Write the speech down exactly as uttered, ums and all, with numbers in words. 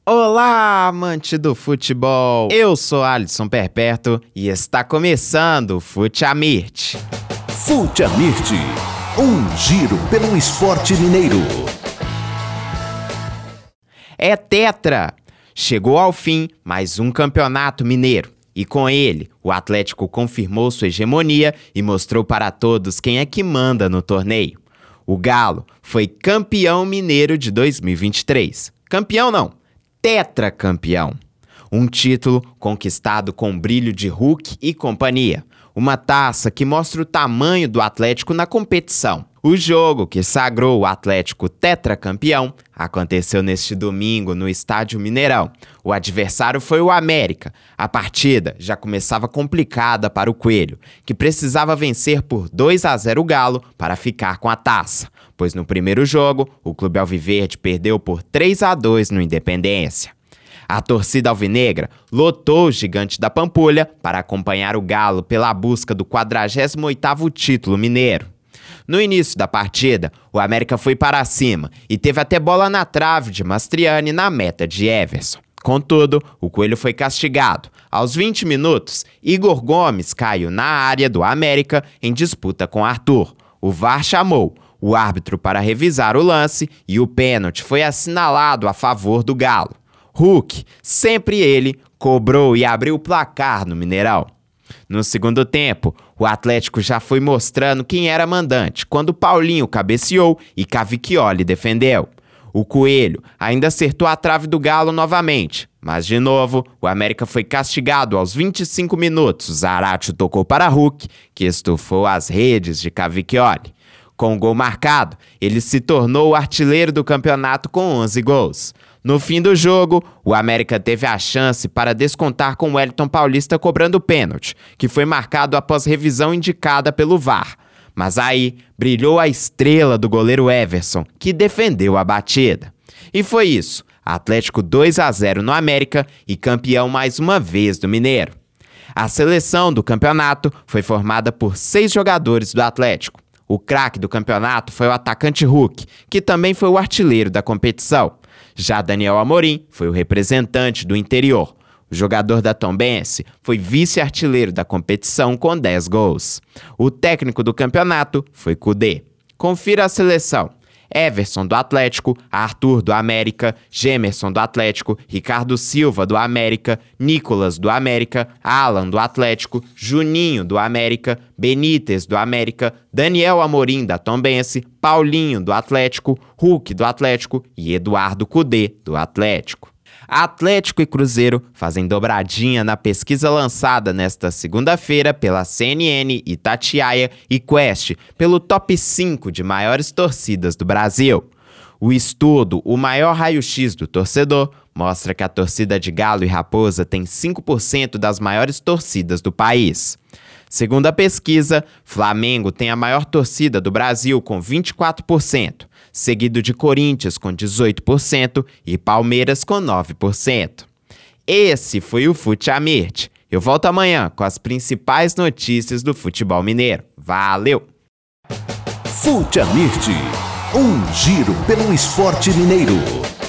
Olá, amante do futebol! Eu sou Alisson Perpétuo e está começando o Fute-Amirt. Fute-Amirt, um giro pelo esporte mineiro. É tetra! Chegou ao fim mais um campeonato mineiro. E com ele, o Atlético confirmou sua hegemonia e mostrou para todos quem é que manda no torneio. O Galo foi campeão mineiro de dois mil e vinte e três. Campeão não, tetracampeão. Um título conquistado com brilho de Hulk e companhia. Uma taça que mostra o tamanho do Atlético na competição. O jogo que sagrou o Atlético tetracampeão aconteceu neste domingo no Estádio Mineirão. O adversário foi o América. A partida já começava complicada para o Coelho, que precisava vencer por dois a zero o Galo para ficar com a taça, pois no primeiro jogo o Clube Alviverde perdeu por três a dois no Independência. A torcida alvinegra lotou o Gigante da Pampulha para acompanhar o Galo pela busca do quadragésimo oitavo título mineiro. No início da partida, o América foi para cima e teve até bola na trave de Mastriani na meta de Everson. Contudo, o Coelho foi castigado. Aos vinte minutos, Igor Gomes caiu na área do América em disputa com Arthur. O V A R chamou o árbitro para revisar o lance e o pênalti foi assinalado a favor do Galo. Hulk, sempre ele, cobrou e abriu o placar no Mineirão. No segundo tempo, o Atlético já foi mostrando quem era mandante, quando Paulinho cabeceou e Cavicchioli defendeu. O Coelho ainda acertou a trave do Galo novamente, mas de novo, o América foi castigado aos vinte e cinco minutos. Zaratio tocou para Hulk, que estufou as redes de Cavicchioli. Com o gol marcado, ele se tornou o artilheiro do campeonato com onze gols. No fim do jogo, o América teve a chance para descontar com o Wellington Paulista cobrando o pênalti, que foi marcado após revisão indicada pelo V A R. Mas aí, brilhou a estrela do goleiro Everson, que defendeu a batida. E foi isso, Atlético dois a zero no América e campeão mais uma vez do Mineiro. A seleção do campeonato foi formada por seis jogadores do Atlético. O craque do campeonato foi o atacante Hulk, que também foi o artilheiro da competição. Já Daniel Amorim foi o representante do interior. O jogador da Tombense foi vice-artilheiro da competição com dez gols. O técnico do campeonato foi Kudê. Confira a seleção: Everson do Atlético, Arthur do América, Gemerson do Atlético, Ricardo Silva do América, Nicolas do América, Alan do Atlético, Juninho do América, Benítez do América, Daniel Amorim da Tombense, Paulinho do Atlético, Hulk do Atlético e Eduardo Kudê do Atlético. Atlético e Cruzeiro fazem dobradinha na pesquisa lançada nesta segunda-feira pela C N N, Itatiaia e Quest pelo top cinco de maiores torcidas do Brasil. O estudo, o maior raio-x do torcedor, mostra que a torcida de Galo e Raposa tem cinco por cento das maiores torcidas do país. Segundo a pesquisa, Flamengo tem a maior torcida do Brasil com vinte e quatro por cento, seguido de Corinthians com dezoito por cento e Palmeiras com nove por cento. Esse foi o Fute-Amirt. Eu volto amanhã com as principais notícias do futebol mineiro. Valeu! Fute-Amirt, um giro pelo esporte mineiro.